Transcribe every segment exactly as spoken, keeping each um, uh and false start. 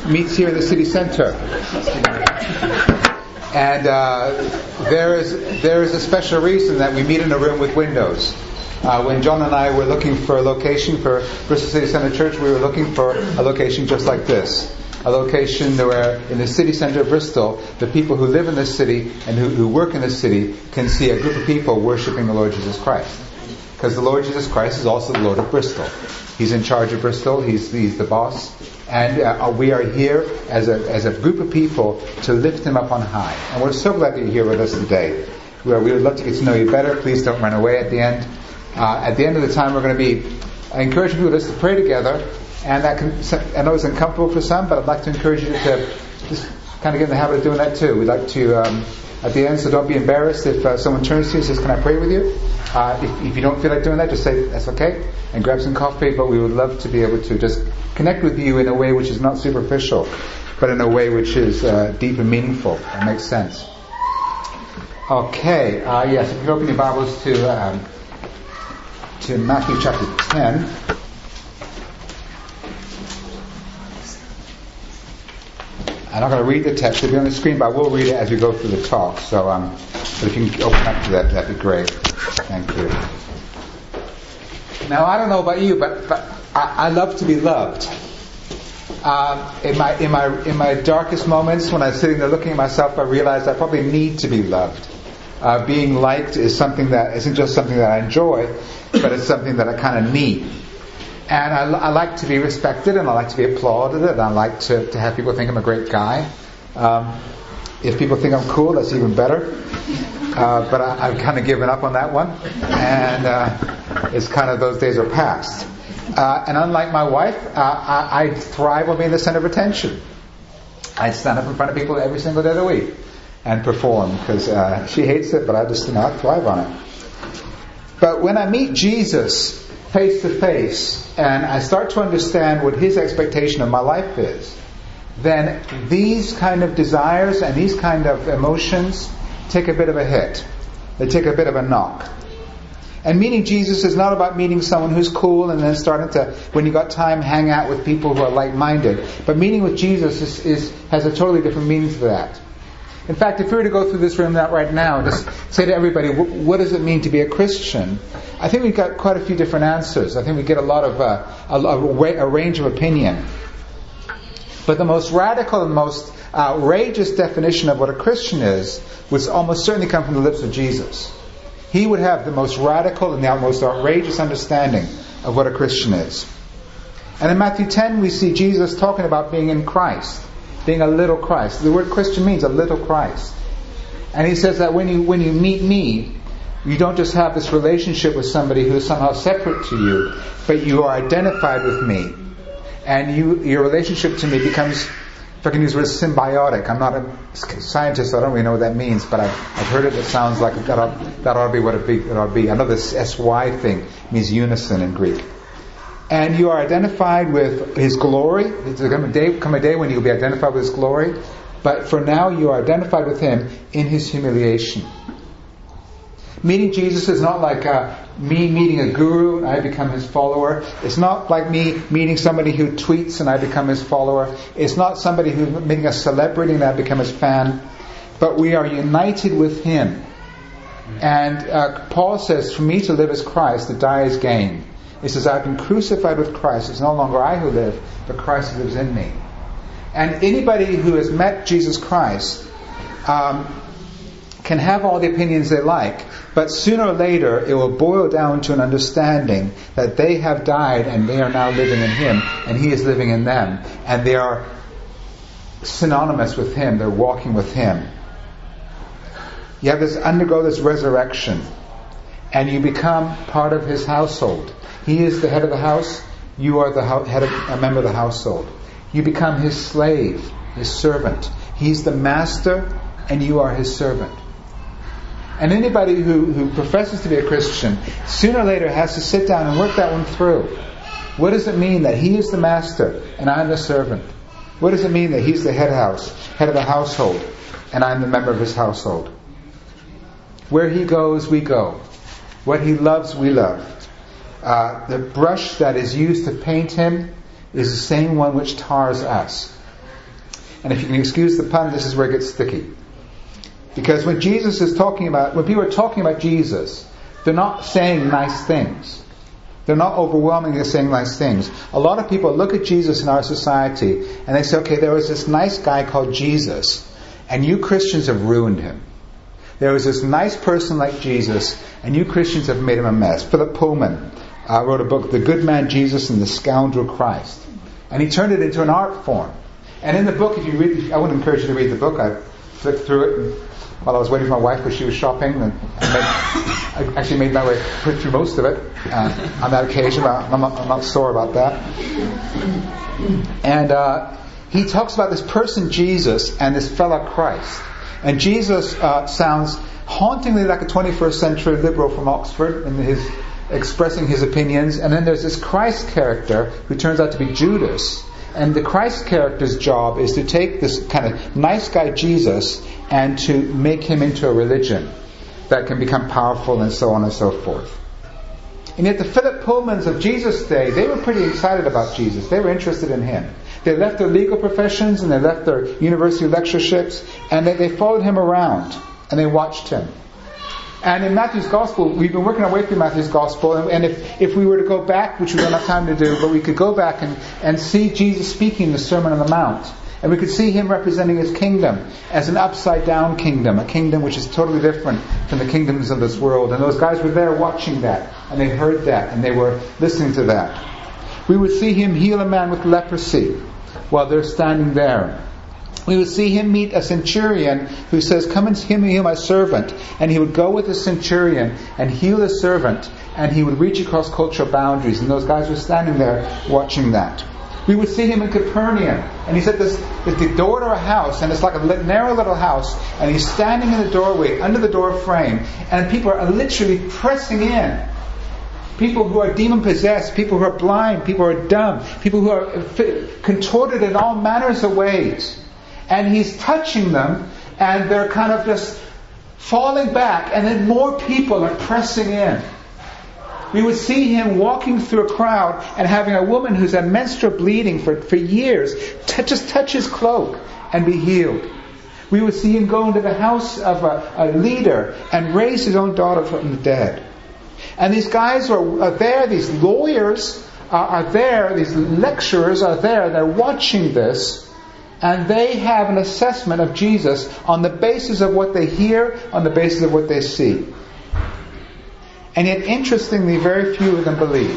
meets here in the city center. And uh, there is there is a special reason that we meet in a room with windows. Uh, when John and I were looking for a location for Bristol City Centre Church, we were looking for a location just like this. A location where in the city centre of Bristol, the people who live in this city and who, who work in this city can see a group of people worshipping the Lord Jesus Christ. Because the Lord Jesus Christ is also the Lord of Bristol. He's in charge of Bristol. He's, he's the boss. And uh, we are here as a as a group of people to lift Him up on high. And we're so glad that you're here with us today. We, are, we would love to get to know you better. Please don't run away at the end. Uh, at the end of the time, we're going to be encouraging people just to pray together. And that can, I know it's uncomfortable for some, but I'd like to encourage you to just kind of get in the habit of doing that too. We'd like to, um, at the end, so don't be embarrassed if uh, someone turns to you and says, "Can I pray with you?" Uh, if, if you don't feel like doing that, just say, "That's okay," and grab some coffee. But we would love to be able to just connect with you in a way which is not superficial, but in a way which is uh, deep and meaningful. That makes sense. Okay, uh, yes, if you open your Bibles to um, to Matthew chapter ten. I'm not going to read the text. It'll be on the screen, but I will read it as we go through the talk. So, um, but if you can open up to that, that'd be great. Thank you. Now, I don't know about you, but, but I, I love to be loved. Um, in my in my in my darkest moments, when I'm sitting there looking at myself, I realize I probably need to be loved. Uh, being liked is something that isn't just something that I enjoy, but it's something that I kind of need. And I, I like to be respected, and I like to be applauded, and I like to, to have people think I'm a great guy. Um, if people think I'm cool, that's even better. Uh, but I, I've kind of given up on that one, and uh, it's kind of those days are past. Uh, and unlike my wife, uh, I, I thrive on being the center of attention. I stand up in front of people every single day of the week and perform, because uh, she hates it, but I just you know, I thrive on it. But when I meet Jesus face to face, and I start to understand what His expectation of my life is, then these kind of desires and these kind of emotions take a bit of a hit. They take a bit of a knock. And meeting Jesus is not about meeting someone who's cool and then starting to, when you got time, hang out with people who are like-minded. But meeting with Jesus is, is has a totally different meaning to that. In fact, if we were to go through this room right now and just say to everybody, what does it mean to be a Christian? I think we've got quite a few different answers. I think we get a lot of, uh, a, a, a range of opinion. But the most radical and most outrageous definition of what a Christian is would almost certainly come from the lips of Jesus. He would have the most radical and the most outrageous understanding of what a Christian is. And in Matthew ten, we see Jesus talking about being in Christ. Being a little Christ. The word Christian means a little Christ. And He says that when you when you meet me, you don't just have this relationship with somebody who is somehow separate to you, but you are identified with me. And you your relationship to me becomes, if I can use the word, symbiotic. I'm not a scientist, so I don't really know what that means, but I've, I've heard it. It sounds like that ought, that ought to be what it, be, it ought to be. I know this S Y thing means unison in Greek. And you are identified with His glory. There's going to come a day, come a day when you'll be identified with His glory. But for now, you are identified with Him in His humiliation. Meeting Jesus is not like uh, me meeting a guru and I become his follower. It's not like me meeting somebody who tweets and I become his follower. It's not somebody who's meeting a celebrity and I become his fan. But we are united with Him. And uh, Paul says, for me to live is Christ, to die is gain. He says, I've been crucified with Christ. It's no longer I who live, but Christ lives in me. And anybody who has met Jesus Christ um, can have all the opinions they like, but sooner or later it will boil down to an understanding that they have died and they are now living in Him, and He is living in them, and they are synonymous with Him. They're walking with Him. You have this undergo this resurrection, and you become part of His household. He is the head of the house. You are the head of, a member of the household. You become His slave, His servant. He's the master, and you are His servant. And anybody who, who professes to be a Christian, sooner or later has to sit down and work that one through. What does it mean that He is the master and I'm the servant? What does it mean that He's the head house, head of the household, and I'm the member of His household? Where He goes, we go. What He loves, we love. Uh, the brush that is used to paint Him is the same one which tars us. And if you can excuse the pun, this is where it gets sticky. Because when Jesus is talking about, when people are talking about Jesus, they're not saying nice things. They're not overwhelmingly saying nice things. A lot of people look at Jesus in our society and they say, okay, there was this nice guy called Jesus, and you Christians have ruined him. There was this nice person like Jesus, and you Christians have made him a mess. Philip Pullman uh, wrote a book, The Good Man Jesus and the Scoundrel Christ. And he turned it into an art form. And in the book, if you read, I would encourage you to read the book. I flipped through it and, while I was waiting for my wife because she was shopping, and I, made, I actually made my way through most of it uh, on that occasion. I'm not, I'm not sore about that. And uh, he talks about this person Jesus and this fella Christ. And Jesus uh, sounds hauntingly like a twenty-first century liberal from Oxford in his expressing his opinions. And then there's this Christ character who turns out to be Judas. And the Christ character's job is to take this kind of nice guy Jesus and to make him into a religion that can become powerful and so on and so forth. And yet the Philip Pullmans of Jesus' day, they were pretty excited about Jesus. They were interested in him. They left their legal professions and they left their university lectureships and they, they followed him around and they watched him. And in Matthew's Gospel, we've been working our way through Matthew's Gospel, and, and if, if we were to go back, which we don't have time to do, but we could go back and, and see Jesus speaking the Sermon on the Mount. And we could see him representing his kingdom as an upside-down kingdom, a kingdom which is totally different from the kingdoms of this world. And those guys were there watching that, and they heard that, and they were listening to that. We would see him heal a man with leprosy while they're standing there. We would see him meet a centurion who says, come and heal my servant. And he would go with the centurion and heal the servant, and he would reach across cultural boundaries. And those guys were standing there watching that. We would see him in Capernaum, and he's at this, at the door to a house, and it's like a narrow little house, and he's standing in the doorway, under the door frame, and people are literally pressing in. People who are demon-possessed, people who are blind, people who are dumb, people who are contorted in all manners of ways. And he's touching them, and they're kind of just falling back, and then more people are pressing in. We would see him walking through a crowd and having a woman who's had menstrual bleeding for, for years t- just touch his cloak and be healed. We would see him go into the house of a, a leader and raise his own daughter from the dead. And these guys are, are there, these lawyers are, are there, these lecturers are there, they're watching this. And they have an assessment of Jesus on the basis of what they hear, on the basis of what they see. And yet, interestingly, very few of them believed.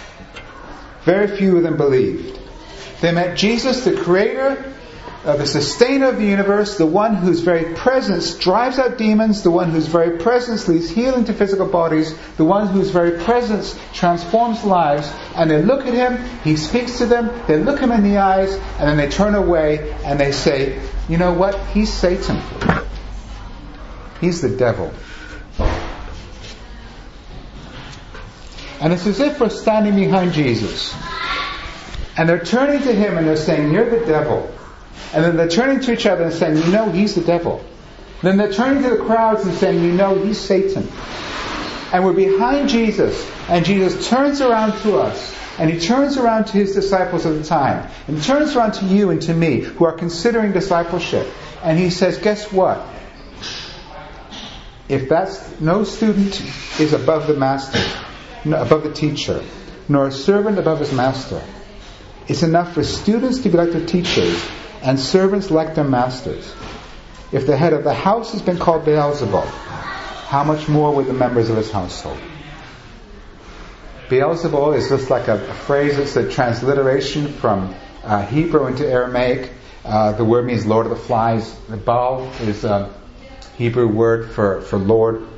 Very few of them believed. They met Jesus, the creator, uh, the sustainer of the universe, the one whose very presence drives out demons, the one whose very presence leads healing to physical bodies, the one whose very presence transforms lives. And they look at him, he speaks to them, they look him in the eyes, and then they turn away and they say, you know what? He's Satan. He's the devil. And it's as if we're standing behind Jesus. And they're turning to him and they're saying, you're the devil. And then they're turning to each other and saying, you know, he's the devil. Then they're turning to the crowds and saying, you know, he's Satan. And we're behind Jesus. And Jesus turns around to us. And he turns around to his disciples at the time. And he turns around to you and to me who are considering discipleship. And he says, guess what? If that's, no student is above the master, above the teacher, nor a servant above his master. It's enough for students to be like their teachers and servants like their masters. If the head of the house has been called Beelzebul, how much more with the members of his household? Beelzebul is just like a, a phrase. It's a transliteration from uh, Hebrew into Aramaic. Uh, the word means Lord of the Flies. The Baal is a Hebrew word for, for Lord.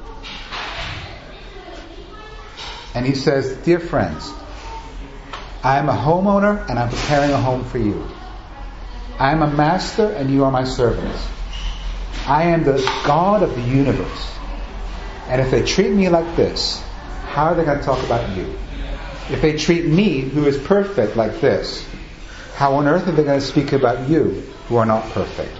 And he says, dear friends, I am a homeowner and I'm preparing a home for you. I am a master and you are my servants. I am the God of the universe. And if they treat me like this, how are they going to talk about you? If they treat me, who is perfect, like this, how on earth are they going to speak about you, who are not perfect?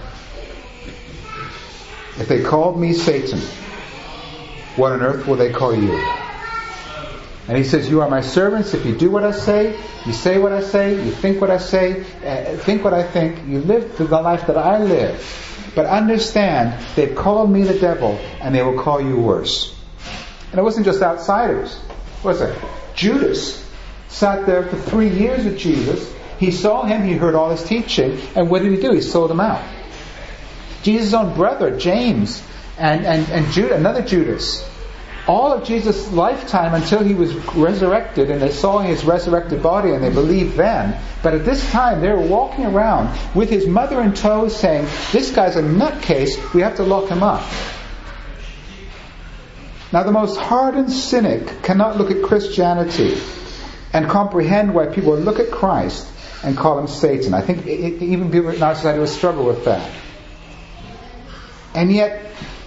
If they called me Satan, what on earth will they call you? And he says, you are my servants if you do what I say, you say what I say, you think what I say, uh, think what I think, you live the life that I live. But understand, they've called me the devil, and they will call you worse. And it wasn't just outsiders, was it? Judas sat there for three years with Jesus. He saw him, he heard all his teaching, and what did he do? He sold him out. Jesus' own brother, James, and, and, and Judas, another Judas, all of Jesus' lifetime until he was resurrected, and they saw his resurrected body and they believed then. But at this time they were walking around with his mother in tow saying, this guy's a nutcase, we have to lock him up. Now the most hardened cynic cannot look at Christianity and comprehend why people look at Christ and call him Satan. I think it, even people in our society will struggle with that. And yet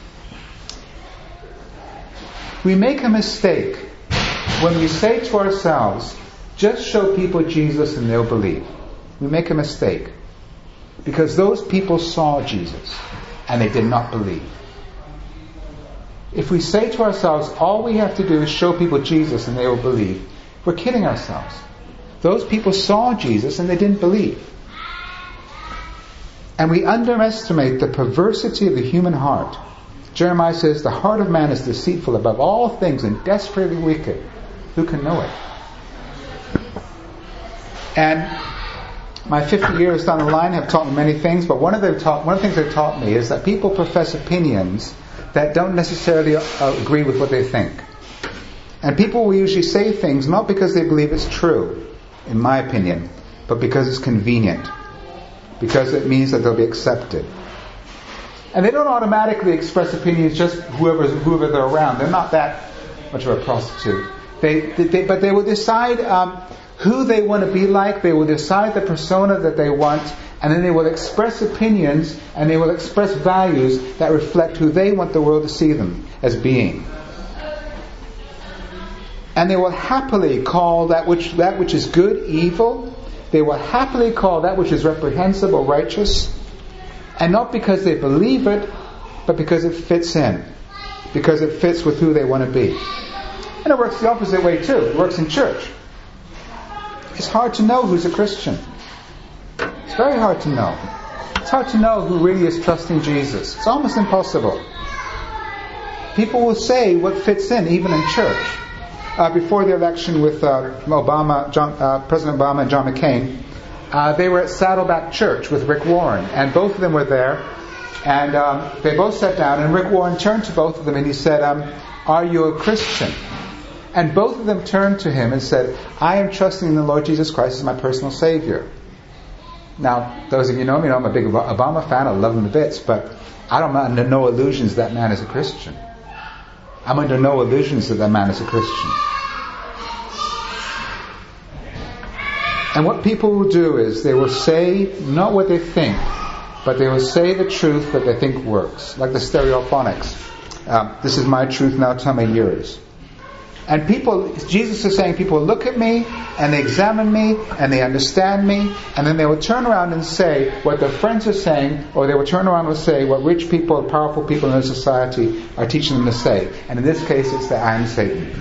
we make a mistake when we say to ourselves, just show people Jesus and they'll believe. We make a mistake. Because those people saw Jesus and they did not believe. If we say to ourselves, all we have to do is show people Jesus and they will believe, we're kidding ourselves. Those people saw Jesus and they didn't believe. And we underestimate the perversity of the human heart. Jeremiah says, the heart of man is deceitful above all things and desperately wicked. Who can know it? And my fifty years down the line have taught me many things, but one of, the taught, one of the things they've taught me is that people profess opinions that don't necessarily uh, agree with what they think. And people will usually say things not because they believe it's true, in my opinion, but because it's convenient. Because it means that they'll be accepted. And they don't automatically express opinions just whoever whoever they're around. They're not that much of a prostitute. They, they but they will decide um, who they want to be like. They will decide the persona that they want, and then they will express opinions and they will express values that reflect who they want the world to see them as being. And they will happily call that which that which is good evil. They will happily call that which is reprehensible righteous. And not because they believe it, but because it fits in. Because it fits with who they want to be. And it works the opposite way too. It works in church. It's hard to know who's a Christian. It's very hard to know. It's hard to know who really is trusting Jesus. It's almost impossible. People will say what fits in, even in church. Uh, before the election with uh, Obama, John, uh, President Obama and John McCain, uh, they were at Saddleback Church with Rick Warren, and both of them were there, and um, they both sat down, and Rick Warren turned to both of them and he said, um, "Are you a Christian?" And both of them turned to him and said, "I am trusting in the Lord Jesus Christ as my personal Savior." Now, those of you who know me know I'm a big Obama fan. I love him to bits, but I don't I'm under no illusions that man is a Christian. I'm under no illusions that that man is a Christian. And what people will do is they will say not what they think, but they will say the truth that they think works, like the stereophonics. Um, this is my truth, now tell me yours. And people, Jesus is saying, people look at me and they examine me and they understand me, and then they will turn around and say what their friends are saying, or they will turn around and say what rich people, powerful people in their society are teaching them to say. And in this case, it's that I am Satan.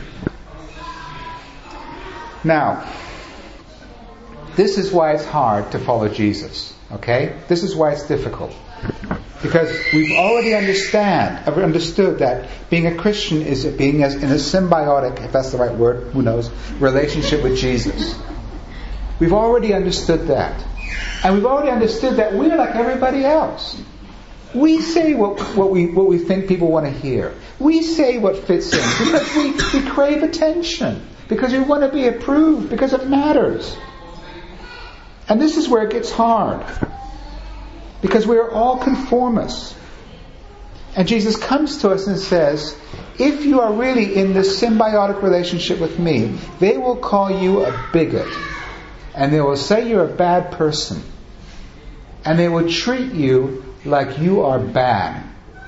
Now, this is why it's hard to follow Jesus. Okay? This is why it's difficult. Because we've already understand, understood that being a Christian is being as in a symbiotic, if that's the right word, who knows, relationship with Jesus. We've already understood that. And we've already understood that we're like everybody else. We say what, what we what we think people want to hear. We say what fits in because we, we crave attention. Because we want to be approved. Because it matters. And this is where it gets hard. Because we are all conformists. And Jesus comes to us and says, if you are really in this symbiotic relationship with me, they will call you a bigot. And they will say you're a bad person. And they will treat you like you are bad.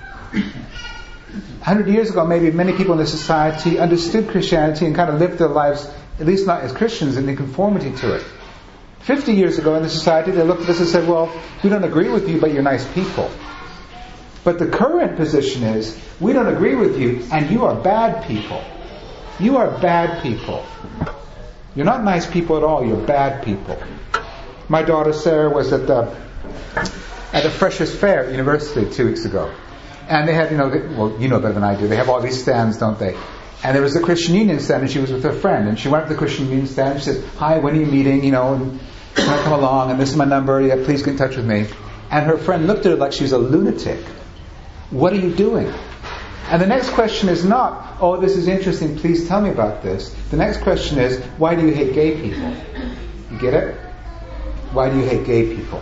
A hundred years ago, maybe many people in the society understood Christianity and kind of lived their lives, at least not as Christians, in conformity to it. Fifty years ago in the society, they looked at us and said, well, we don't agree with you, but you're nice people. But the current position is, we don't agree with you, and you are bad people. You are bad people. You're not nice people at all. You're bad people. My daughter Sarah was at the at the Freshers Fair at university two weeks ago, and they had, you know, they, well, you know better than I do. They have all these stands, don't they? And there was a Christian Union stand, and she was with her friend, and she went up to the Christian Union stand. And she said, "Hi, when are you meeting? You know, and can I come along? And this is my number. Yeah, please get in touch with me." And her friend looked at her like she was a lunatic. What are you doing? And the next question is not, "Oh, this is interesting. Please tell me about this." The next question is, "Why do you hate gay people?" You get it? Why do you hate gay people?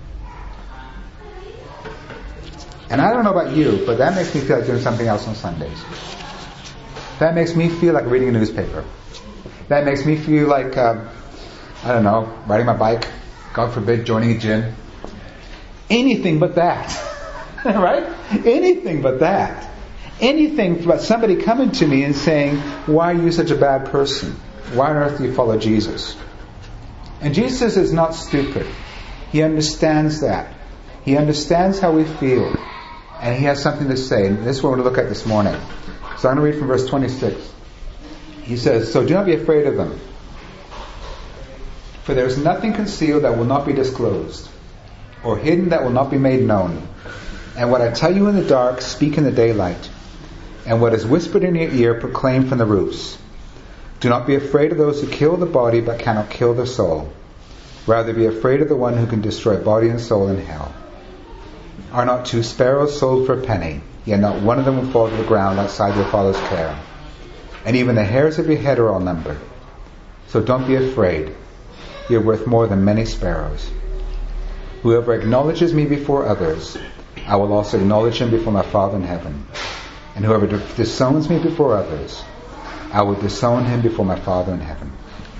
And I don't know about you, but that makes me feel like doing something else on Sundays. That makes me feel like reading a newspaper. That makes me feel like, um, I don't know, riding my bike, God forbid, joining a gym. Anything but that. Right? Anything but that. Anything but somebody coming to me and saying, "Why are you such a bad person? Why on earth do you follow Jesus?" And Jesus is not stupid. He understands that. He understands how we feel. And he has something to say. And this is what we're going to look at this morning. So I'm going to read from verse twenty-six. He says, "So do not be afraid of them. For there is nothing concealed that will not be disclosed, or hidden that will not be made known. And what I tell you in the dark, speak in the daylight. And what is whispered in your ear, proclaim from the roofs. Do not be afraid of those who kill the body, but cannot kill the soul. Rather be afraid of the one who can destroy body and soul in hell. Are not two sparrows sold for a penny? Yet not one of them will fall to the ground outside your Father's care. And even the hairs of your head are all numbered. So don't be afraid. You are worth more than many sparrows. Whoever acknowledges me before others, I will also acknowledge him before my Father in heaven. And whoever disowns me before others, I will disown him before my Father in heaven."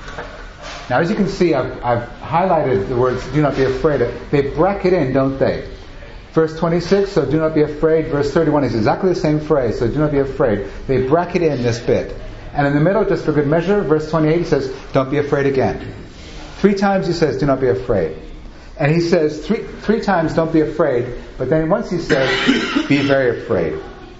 Now, as you can see, I've, I've highlighted the words, "do not be afraid." They bracket in, don't they? Verse twenty-six, "So do not be afraid." Verse thirty-one is exactly the same phrase, "So do not be afraid." They bracket in this bit. And in the middle, just for good measure, verse twenty-eight, he says, "Don't be afraid" again. Three times he says, "Do not be afraid." And he says three three times, "Don't be afraid." But then once he says, "Be very afraid."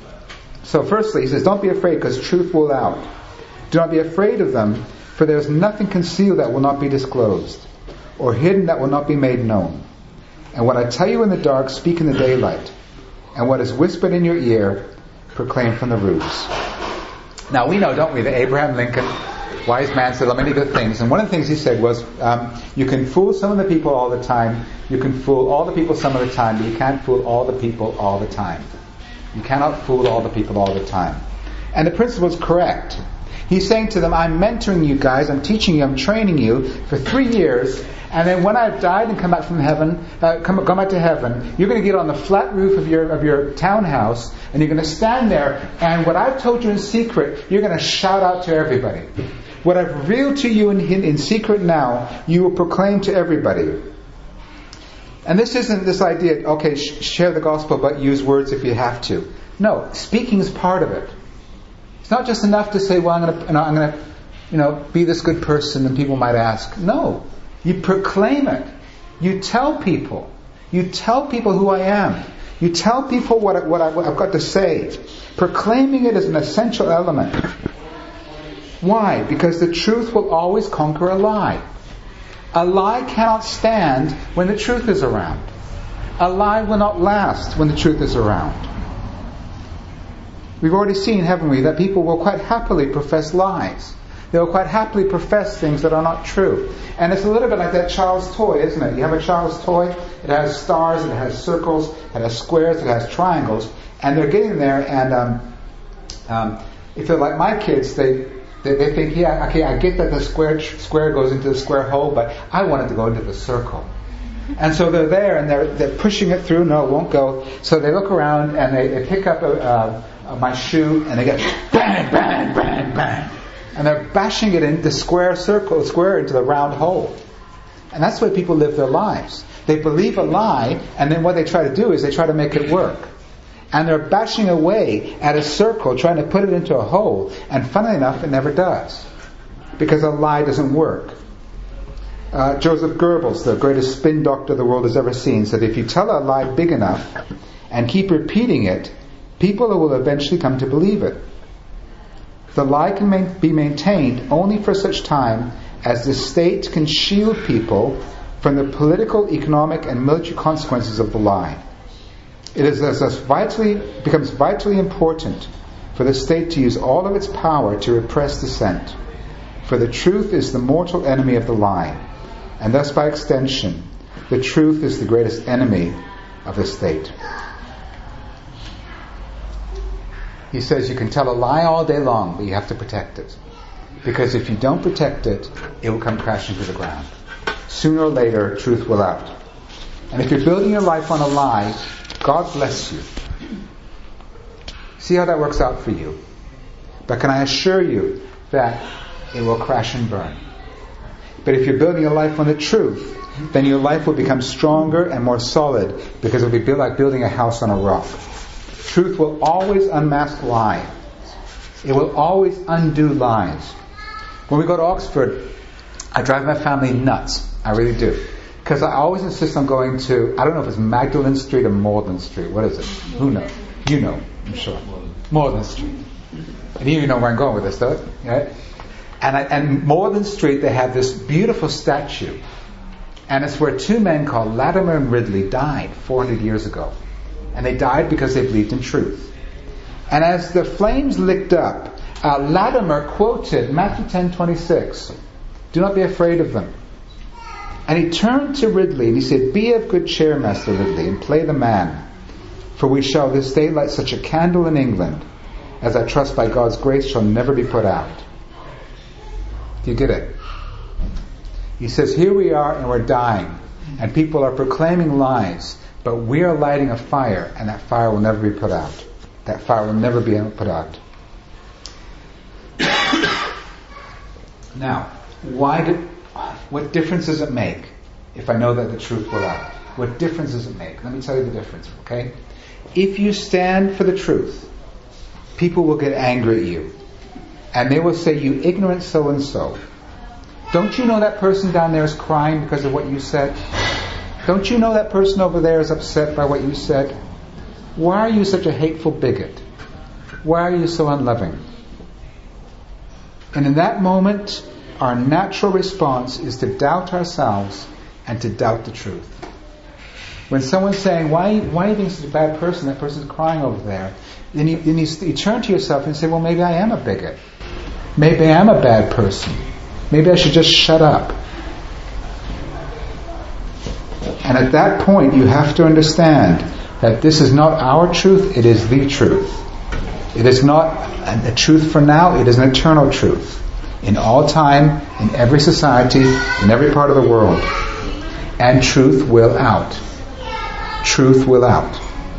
So firstly, he says, "Don't be afraid, because truth will out. Do not be afraid of them, for there is nothing concealed that will not be disclosed, or hidden that will not be made known. And what I tell you in the dark, speak in the daylight. And what is whispered in your ear, proclaim from the roofs." Now we know, don't we, that Abraham Lincoln, wise man, said many good things. And one of the things he said was, um, you can fool some of the people all the time. You can fool all the people some of the time, but you can't fool all the people all the time. You cannot fool all the people all the time. And the principle is correct. He's saying to them, "I'm mentoring you guys, I'm teaching you, I'm training you for three years, and then when I've died and come back from heaven, uh, come, come back to heaven, you're going to get on the flat roof of your of your townhouse, and you're going to stand there, and what I've told you in secret, you're going to shout out to everybody. What I've revealed to you in, in, in secret now, you will proclaim to everybody." And this isn't this idea, okay, sh- share the gospel, but use words if you have to. No, speaking is part of it. It's not just enough to say, "Well, I'm going to, you know, I'm going to, you know, be this good person," and people might ask. No, you proclaim it. You tell people. You tell people who I am. You tell people what, I, what, I, what I've got to say. Proclaiming it is an essential element. Why? Because the truth will always conquer a lie. A lie cannot stand when the truth is around. A lie will not last when the truth is around. We've already seen, haven't we, that people will quite happily profess lies. They will quite happily profess things that are not true. And it's a little bit like that child's toy, isn't it? You have a child's toy, it has stars, it has circles, it has squares, it has triangles, and they're getting there, and um, um, if they're like my kids, they, they they think, yeah, okay, I get that the square square goes into the square hole, but I want it to go into the circle. And so they're there, and they're they're pushing it through. No, it won't go. So they look around, and they, they pick up a, uh, my shoe, and they get bang, bang, bang, bang. And they're bashing it into the square circle, square into the round hole. And that's the way people live their lives. They believe a lie, and then what they try to do is they try to make it work. And they're bashing away at a circle, trying to put it into a hole. And funnily enough, it never does. Because a lie doesn't work. Uh, Joseph Goebbels, the greatest spin doctor the world has ever seen, said if you tell a lie big enough and keep repeating it, people will eventually come to believe it. The lie can main, be maintained only for such time as the state can shield people from the political, economic, and military consequences of the lie. It is thus vitally becomes vitally important for the state to use all of its power to repress dissent. For the truth is the mortal enemy of the lie, and thus by extension, the truth is the greatest enemy of the state. He says you can tell a lie all day long, but you have to protect it. Because if you don't protect it, it will come crashing to the ground. Sooner or later, truth will out. And if you're building your life on a lie, God bless you. See how that works out for you. But can I assure you that it will crash and burn. But if you're building your life on the truth, then your life will become stronger and more solid, because it will be built like building a house on a rock. Truth will always unmask lie. It will always undo lies. When we go to Oxford, I drive my family nuts. I really do. Because I always insist on going to, I don't know if it's Magdalen Street or Morden Street. What is it? Who knows? You know, I'm sure. Morden Street. And you know where I'm going with this, don't you? Right? And, I, and Morden Street, they have this beautiful statue. And it's where two men called Latimer and Ridley died four hundred years ago. And they died because they believed in truth. And as the flames licked up, uh, Latimer quoted Matthew ten twenty-six. Do not be afraid of them. And he turned to Ridley and he said, be of good cheer, Master Ridley, and play the man. For we shall this day light such a candle in England, as I trust by God's grace shall never be put out. Do you get it? He says, here we are and we're dying. And people are proclaiming lies. But we are lighting a fire, and that fire will never be put out. That fire will never be put out. Now, why did, what difference does it make if I know that the truth will out? What difference does it make? Let me tell you the difference, okay? If you stand for the truth, people will get angry at you. And they will say, you ignorant so-and-so. Don't you know that person down there is crying because of what you said? Don't you know that person over there is upset by what you said? Why are you such a hateful bigot? Why are you so unloving? And in that moment, our natural response is to doubt ourselves and to doubt the truth. When someone's saying, why, why are you being such a bad person? That person's crying over there. Then you, then you, you turn to yourself and say, well, maybe I am a bigot. Maybe I am a bad person. Maybe I should just shut up. And at that point, you have to understand that this is not our truth, it is the truth. It is not a truth for now, it is an eternal truth. In all time, in every society, in every part of the world. And truth will out. Truth will out.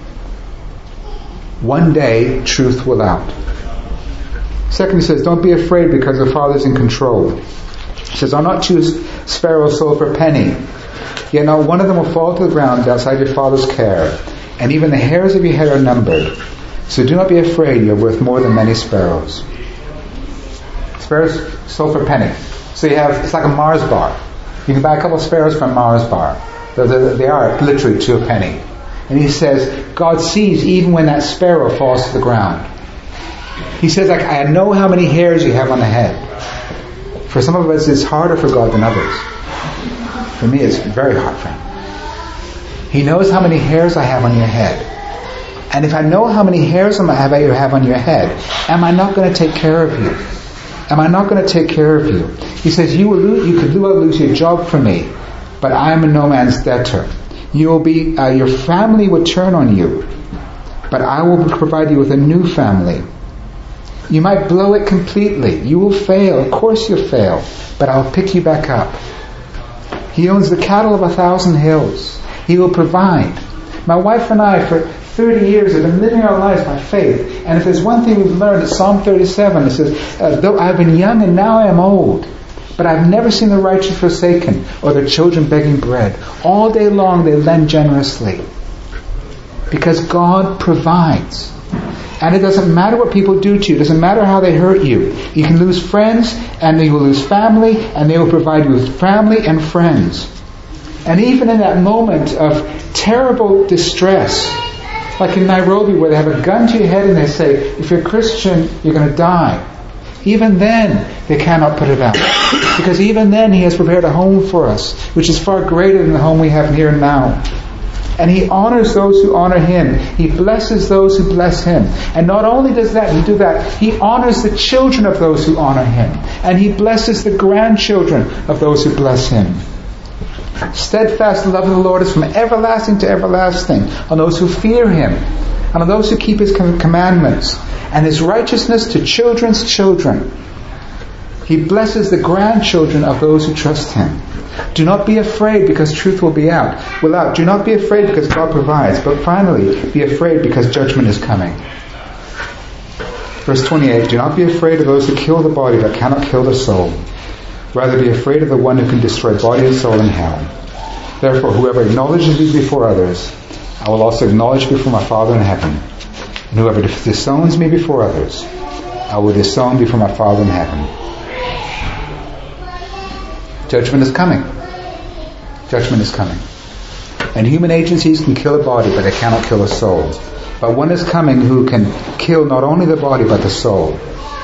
One day, truth will out. Second, he says, don't be afraid because the Father's in control. He says, I'll not choose sparrows sold for a penny. Yet not one of them will fall to the ground outside your Father's care. And even the hairs of your head are numbered. So do not be afraid, you're worth more than many sparrows. Sparrows sold for a penny. So you have, it's like a Mars bar. You can buy a couple of sparrows from Mars bar. They're, they're, they are literally to a penny. And he says, God sees even when that sparrow falls to the ground. He says, like, I know how many hairs you have on the head. For some of us, it's harder for God than others. For me, it's very hard for him. He knows how many hairs I have on your head. And if I know how many hairs I have you have on your head, am I not going to take care of you? Am I not going to take care of you? He says, you will lose, you could lose your job for me, but I am a no man's debtor. You will be, uh, your family will turn on you, but I will provide you with a new family. You might blow it completely. You will fail. Of course you'll fail, but I'll pick you back up. He owns the cattle of a thousand hills. He will provide. My wife and I, for thirty years, have been living our lives by faith. And if there's one thing we've learned, it's Psalm thirty-seven. It says, uh, though I've been young and now I am old, but I've never seen the righteous forsaken or their children begging bread. All day long they lend generously. Because God provides. And it doesn't matter what people do to you. It doesn't matter how they hurt you. You can lose friends, and you will lose family, and they will provide you with family and friends. And even in that moment of terrible distress, like in Nairobi where they have a gun to your head and they say, if you're a Christian, you're going to die. even then they cannot put it out. Because even then He has prepared a home for us, which is far greater than the home we have here and now. And He honors those who honor Him. He blesses those who bless Him. And not only does that He do that, He honors the children of those who honor Him. And He blesses the grandchildren of those who bless Him. Steadfast love of the Lord is from everlasting to everlasting on those who fear Him, and on those who keep His commandments, and His righteousness to children's children. He blesses the grandchildren of those who trust Him. Do not be afraid because truth will be out. Will out. Do not be afraid because God provides. But finally, be afraid because judgment is coming. Verse twenty-eight, do not be afraid of those who kill the body but cannot kill the soul. Rather be afraid of the one who can destroy body and soul in hell. Therefore, whoever acknowledges me before others, I will also acknowledge before my Father in heaven. And whoever disowns me before others, I will disown before my Father in heaven. Judgment is coming. Judgment is coming. And human agencies can kill a body, but they cannot kill a soul. But one is coming who can kill not only the body, but the soul.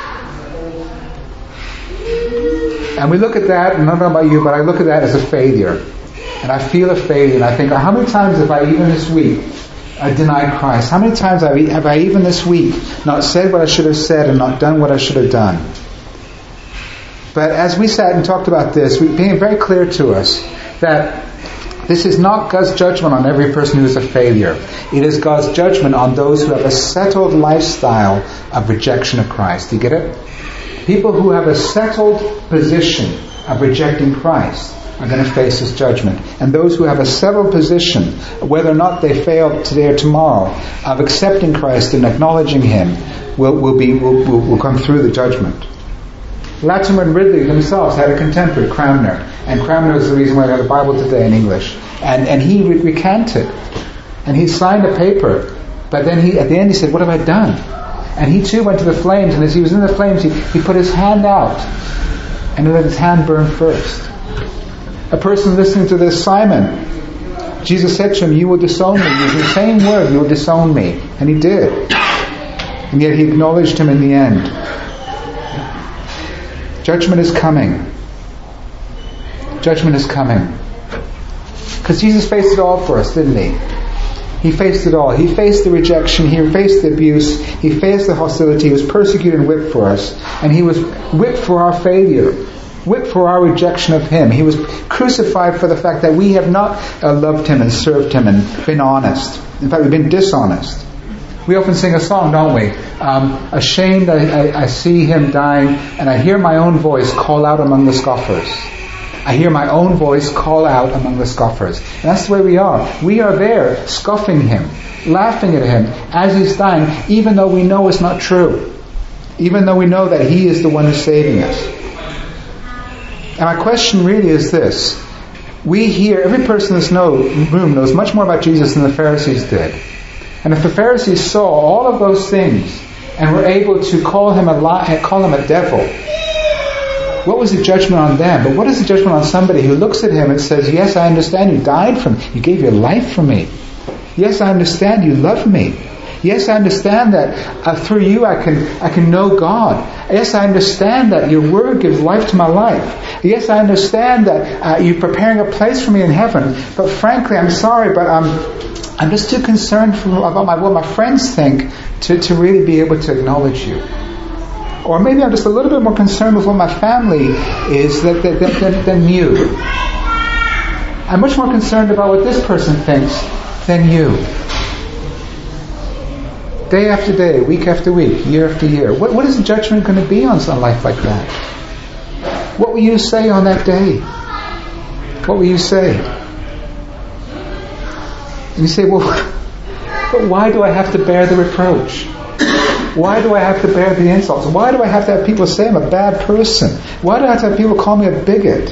And we look at that, and I don't know about you, but I look at that as a failure. And I feel a failure, and I think, how many times have I, even this week, I denied Christ? How many times have I, even this week, not said what I should have said and not done what I should have done? But as we sat and talked about this, it became very clear to us that this is not God's judgment on every person who is a failure. It is God's judgment on those who have a settled lifestyle of rejection of Christ. Do you get it? People who have a settled position of rejecting Christ are going to face His judgment. And those who have a settled position, whether or not they fail today or tomorrow, of accepting Christ and acknowledging Him, will, will, be, will, will, will come through the judgment. Latimer and Ridley themselves had a contemporary, Cranmer. And Cranmer is the reason why I have the Bible today in English. And, and he re- recanted. And he signed a paper. But then he, at the end he said, what have I done? And he too went to the flames, and as he was in the flames, he, he put his hand out, and he let his hand burn first. A person listening to this, Simon, Jesus said to him, you will disown me. Using the same word, you will disown me. And he did. And yet he acknowledged Him in the end. Judgment is coming. Judgment is coming. Because Jesus faced it all for us, didn't He? He faced it all. He faced the rejection. He faced the abuse. He faced the hostility. He was persecuted and whipped for us. And He was whipped for our failure. Whipped for our rejection of Him. He was crucified for the fact that we have not uh, loved Him and served Him and been honest. In fact, we've been dishonest. We often sing a song, don't we? Um, Ashamed, I, I, I see Him dying, and I hear my own voice call out among the scoffers. I hear my own voice call out among the scoffers. And that's the way we are. We are there scoffing Him, laughing at Him as He's dying, even though we know it's not true. Even though we know that He is the one who's saving us. And my question really is this. We hear, every person in this know, room knows much more about Jesus than the Pharisees did. And if the Pharisees saw all of those things and were able to call him a lie, call him a devil, what was the judgment on them? But what is the judgment on somebody who looks at Him and says, yes, I understand you died for me. You gave your life for me. Yes, I understand you love me. Yes, I understand that uh, through you I can I can know God. Yes, I understand that your word gives life to my life. Yes, I understand that uh, you're preparing a place for me in heaven. But frankly, I'm sorry, but I'm I'm just too concerned for, about my, what my friends think to, to really be able to acknowledge you. Or maybe I'm just a little bit more concerned with what my family is than, than, than, than you. I'm much more concerned about what this person thinks than you. Day after day, week after week, year after year. What, what is the judgment going to be on a life like that? What will you say on that day? What will you say? And you say, well, but why do I have to bear the reproach? Why do I have to bear the insults? Why do I have to have people say I'm a bad person? Why do I have to have people call me a bigot?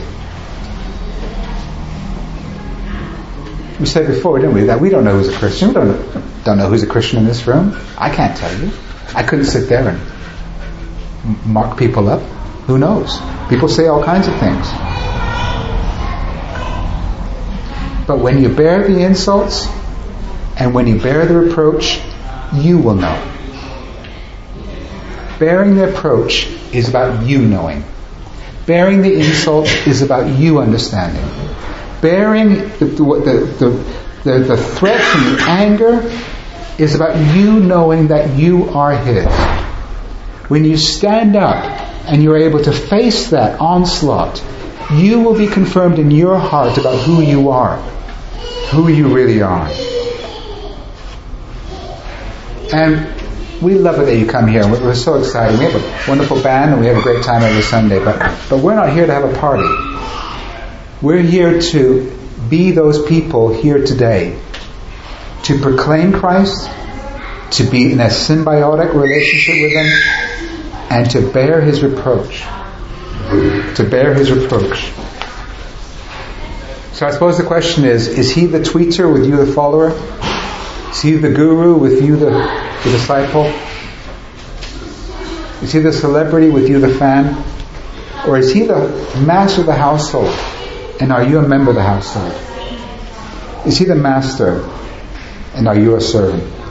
We said before, didn't we, that we don't know who's a Christian. We don't know, don't know who's a Christian in this room. I can't tell you. I couldn't sit there and mark people up. Who knows? People say all kinds of things. But when you bear the insults and when you bear the reproach, you will know. Bearing the approach is about you knowing. Bearing the insult is about you understanding. Bearing the, the, the, the, the threats and the anger is about you knowing that you are His. When you stand up and you're able to face that onslaught, you will be confirmed in your heart about who you are, who you really are. And we love it that you come here. We're so excited. We have a wonderful band and we have a great time every Sunday. But, but we're not here to have a party. We're here to be those people here today. To proclaim Christ, to be in a symbiotic relationship with Him, and to bear His reproach. To bear His reproach. So I suppose the question is, is He the tweeter with you the follower? Is He the guru with you the, the disciple? Is He the celebrity with you the fan? Or is He the master of the household and are you a member of the household? Is He the master and are you a servant?